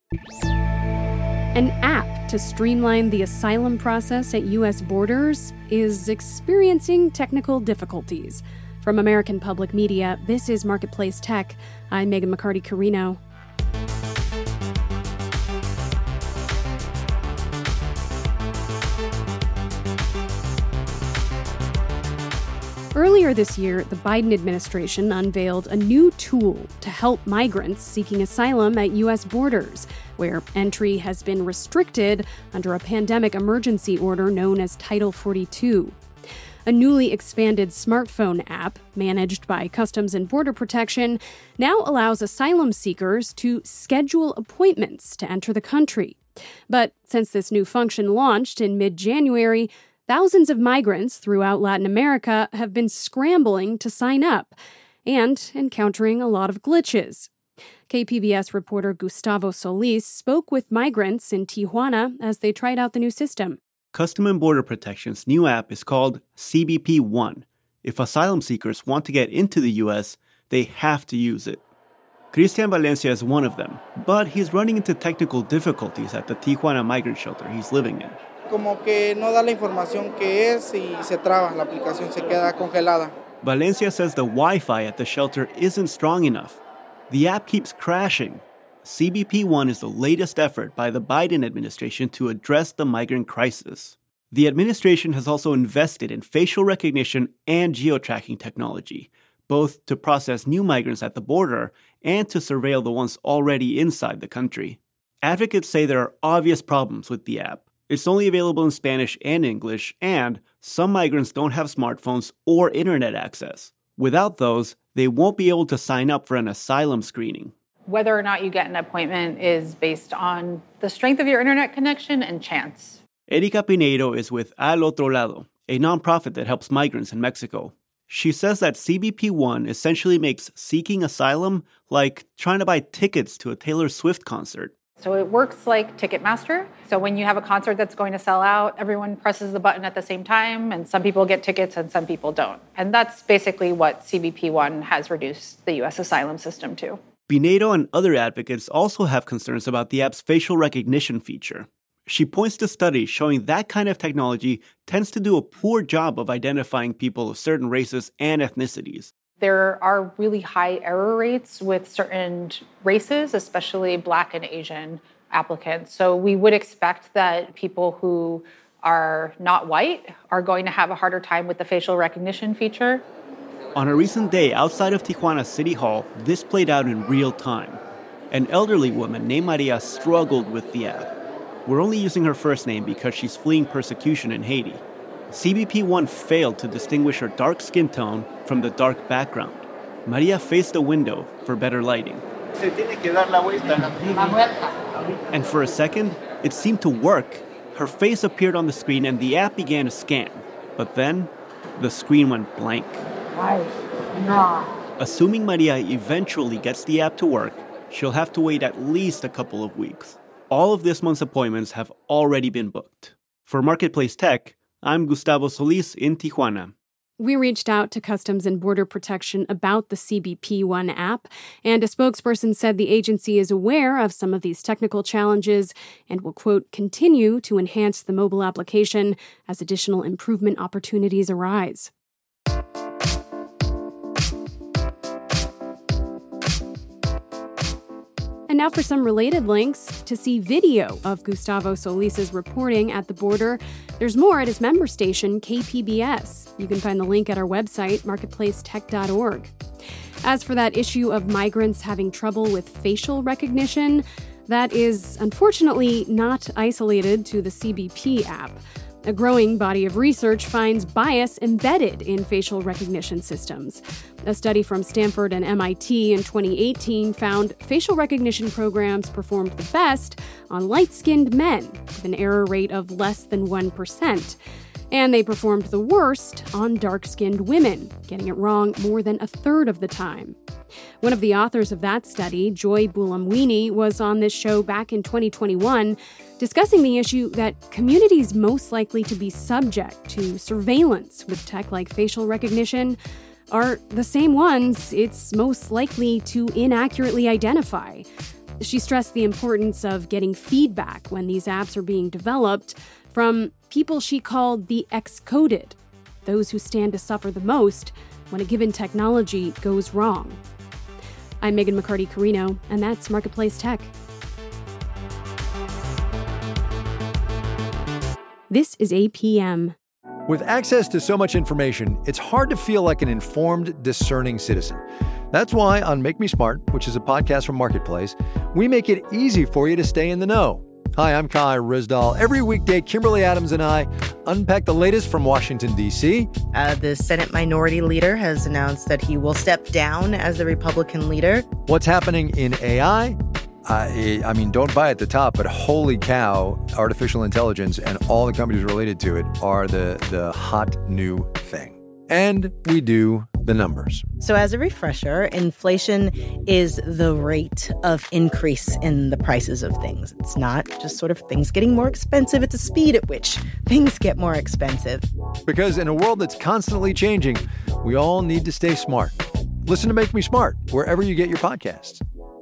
An app to streamline the asylum process at U.S. borders is experiencing technical difficulties. From American Public Media, this is Marketplace Tech. I'm Megan McCarty-Carino. Earlier this year, the Biden administration unveiled a new tool to help migrants seeking asylum at U.S. borders, where entry has been restricted under a pandemic emergency order known as Title 42. A newly expanded smartphone app, managed by Customs and Border Protection, now allows asylum seekers to schedule appointments to enter the country. But since this new function launched in mid-January, thousands of migrants throughout Latin America have been scrambling to sign up and encountering a lot of glitches. KPBS reporter Gustavo Solis spoke with migrants in Tijuana as they tried out the new system. Customs and Border Protection's new app is called CBP One. If asylum seekers want to get into the U.S., they have to use it. Cristian Valencia is one of them, but he's running into technical difficulties at the Tijuana migrant shelter he's living in. Como que no da la información que es y se traba, la aplicación se queda congelada. Valencia says the Wi-Fi at the shelter isn't strong enough. The app keeps crashing. CBP One is the latest effort by the Biden administration to address the migrant crisis. The administration has also invested in facial recognition and geo-tracking technology, both to process new migrants at the border and to surveil the ones already inside the country. Advocates say there are obvious problems with the app. It's only available in Spanish and English, and some migrants don't have smartphones or internet access. Without those, they won't be able to sign up for an asylum screening. Whether or not you get an appointment is based on the strength of your internet connection and chance. Erika Pinedo is with Al Otro Lado, a nonprofit that helps migrants in Mexico. She says that CBP One essentially makes seeking asylum like trying to buy tickets to a Taylor Swift concert. So it works like Ticketmaster. So when you have a concert that's going to sell out, everyone presses the button at the same time, and some people get tickets and some people don't. And that's basically what CBP One has reduced the U.S. asylum system to. Pinedo and other advocates also have concerns about the app's facial recognition feature. She points to studies showing that kind of technology tends to do a poor job of identifying people of certain races and ethnicities. There are really high error rates with certain races, especially Black and Asian applicants. So we would expect that people who are not white are going to have a harder time with the facial recognition feature. On a recent day outside of Tijuana City Hall, this played out in real time. An elderly woman named Maria struggled with the app. We're only using her first name because she's fleeing persecution in Haiti. CBP One failed to distinguish her dark skin tone from the dark background. Maria faced a window for better lighting. And for a second, it seemed to work. Her face appeared on the screen and the app began to scan. But then, the screen went blank. Assuming Maria eventually gets the app to work, she'll have to wait at least a couple of weeks. All of this month's appointments have already been booked. For Marketplace Tech, I'm Gustavo Solis in Tijuana. We reached out to Customs and Border Protection about the CBP One app, and a spokesperson said the agency is aware of some of these technical challenges and will, quote, continue to enhance the mobile application as additional improvement opportunities arise. And now for some related links. To see video of Gustavo Solis's reporting at the border, there's more at his member station, KPBS. You can find the link at our website, marketplacetech.org. As for that issue of migrants having trouble with facial recognition, that is unfortunately not isolated to the CBP app. A growing body of research finds bias embedded in facial recognition systems. A study from Stanford and MIT in 2018 found facial recognition programs performed the best on light-skinned men, with an error rate of less than 1%. And they performed the worst on dark-skinned women, getting it wrong more than a third of the time. One of the authors of that study, Joy Buolamwini, was on this show back in 2021, discussing the issue that communities most likely to be subject to surveillance with tech like facial recognition are the same ones it's most likely to inaccurately identify. She stressed the importance of getting feedback when these apps are being developed from people she called the excoded, those who stand to suffer the most when a given technology goes wrong. I'm Megan McCarty-Carino, and that's Marketplace Tech. This is APM. With access to so much information, it's hard to feel like an informed, discerning citizen. That's why on Make Me Smart, which is a podcast from Marketplace, we make it easy for you to stay in the know. Hi, I'm Kai Ryssdal. Every weekday, Kimberly Adams and I unpack the latest from Washington, D.C. The Senate Minority Leader has announced that he will step down as the Republican leader. What's happening in AI? I mean, don't buy at the top, but holy cow, artificial intelligence and all the companies related to it are the hot new thing. And we do the numbers. So as a refresher, inflation is the rate of increase in the prices of things. It's not just sort of things getting more expensive. It's a speed at which things get more expensive. Because in a world that's constantly changing, we all need to stay smart. Listen to Make Me Smart wherever you get your podcasts.